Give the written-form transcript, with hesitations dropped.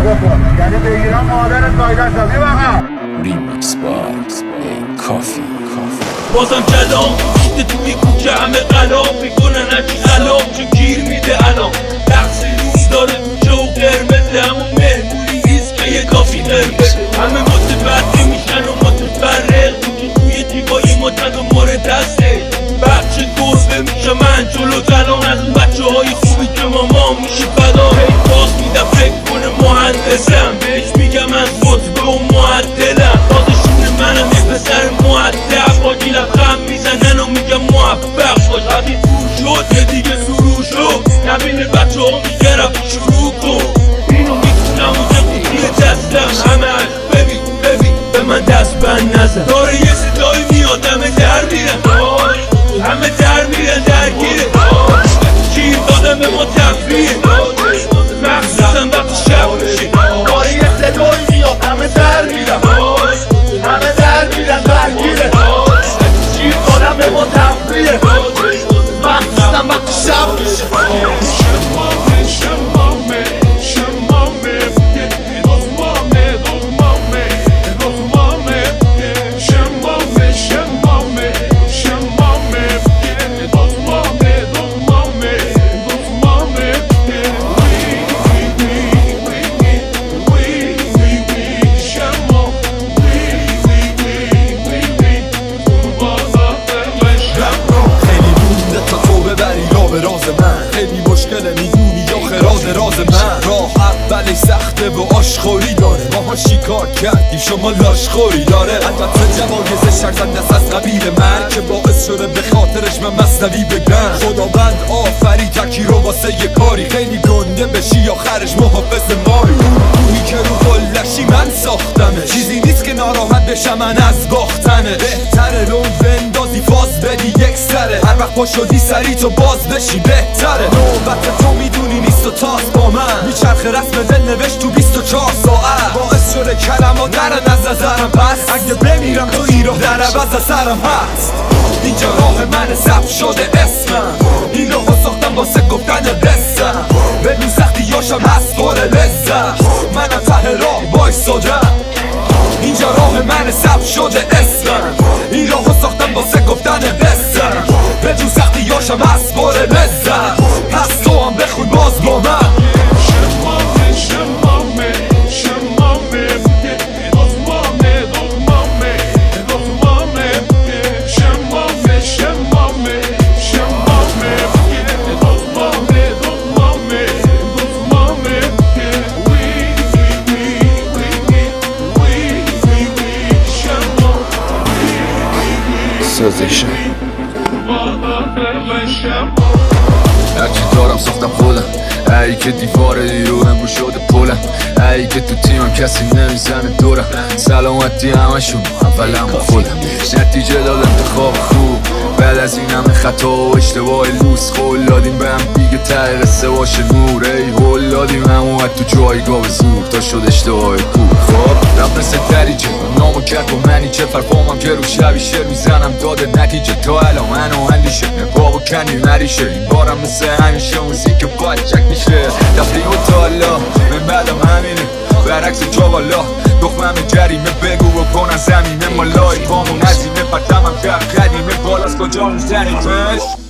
بکن، یعنی بگیرم مادرت گایدن تا بیبقم. ریمیکس باکس کافی بازم کلام دیده توی کوچه همه قلام میکنن هرچی علام چون گیر میده علام رقص روز داره کوچه و قرمزه همون مهمونی نیست که یه کافی قرمز همه متبدی میشن و متفرق توی دیبایی متد و مورد دسته بچه گربه میشه من جلو جلان از اون بچه های خوبی که مامان میشه فدا هی باز میدم فکر کنه مهندسم بهش میگم من خطبه و معدلم دادشون منم یه پسر معدب باجی لبخم میزنن و میگم موفق باش حدی دور شد یه دیگه سرو شد نبینه بچه ها میگه رفت شروع کن اینو میتونم و جمعی دستم همه ببین به من دست بند نزن داره یه صدایی میاد همه در میرن همه در میرن درگیره گیر دادم به ما تفریه مخصوصا وقتی شب میشه داره یه صدایی میاد همه در میرن همه در میرن درگیره گیر دادم به ما تفریه مخصوصا وقتی شب میشه خیلی مشکله میدونی یا خراز راز من راه اولی سخته و آشخوری داره ماها شکار کردیم شما لاشخوری داره البته جوایز شرزنده از قبیل من که باعث شده به خاطرش من مثنوی بگم خداوند آفری تکی رو واسه یه کاری خیلی گنده بشی آخرش محافظ مایی اونی که رو قلشی من ساختمه چیزی نیست که ناراحت بشم من از باختنه بهتره لون بندازی فاز بدی یک سره هر وقت پا شدی سری تو باز بشی بهتره نوبت تو میدونی نیست و تاز با من میچرخه رسم دل نوشت تو 24 ساعت باعث شده کلمات درن از نظرم پس اگه بمیرم تو این راه در عوض از سرم هست اینجا راه من ثبت شده اسمم این راهو ساختم واسه گفتن قصم بدون سختی یاشم هست پر لذت منم ته راه وایسادم اینجا راه من ثبت شده اسمم این راهو ساختم واسه گفتن قصم بدون سختی یاشم هست پر لذت پس تو هم بخون باز با من سازشم هرچی دارم ساختم خودم ای که دیوار دیروهم رو شده پلم ای که تو تیمم کسی نمیزنه دورم سلامتی همشون اولم با خودم نتیجه داد انتخاب خوب بعد از این همه خطا و اشتباه لوس خول دادیم به هم دیگه ته قصه باشه نور ای هول دادیم هم اومد تو جایگاه به زور تا شد اشتباه کور خب رفت مثل دریجه نامو کرد با منی چه فرفامم که رو شبی شعر میزنم داده نتیجه تا الان منو اندیشه نقاب و کنی مریشه این بارم مثل همیشه موزیک باید چک میشه دفعی و تا حالا من بعدم همینه برعکس جا بالا دخمم جریمه بگو و کن از زمینه مالای پامون نزینه پتمم در قدیمه بالاست کجا میزنیمش